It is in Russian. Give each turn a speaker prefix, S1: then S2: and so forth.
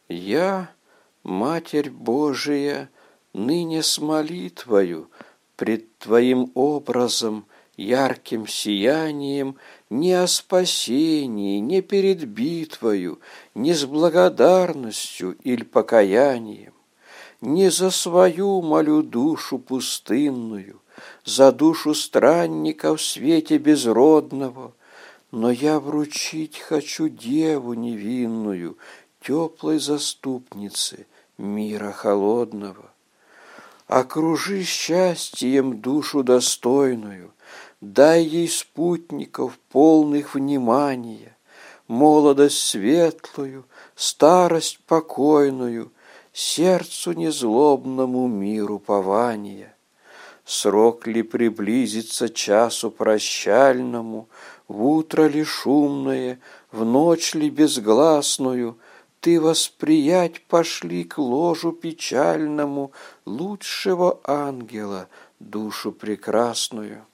S1: Я, Матерь Божия, ныне с молитвою пред Твоим образом, ярким сиянием, не о спасении, не перед битвою, не с благодарностью или покаянием, не за свою молю душу пустынную, за душу странника в свете безродного, но я вручить хочу деву невинную, теплой заступнице мира холодного. Окружи счастьем душу достойную, дай ей спутников, полных внимания, молодость светлую, старость покойную, сердцу незлобному миру пования. Срок ли приблизится часу прощальному, в утро ли шумное, в ночь ли безгласную, ты восприять пошли к ложу печальному лучшего ангела душу прекрасную.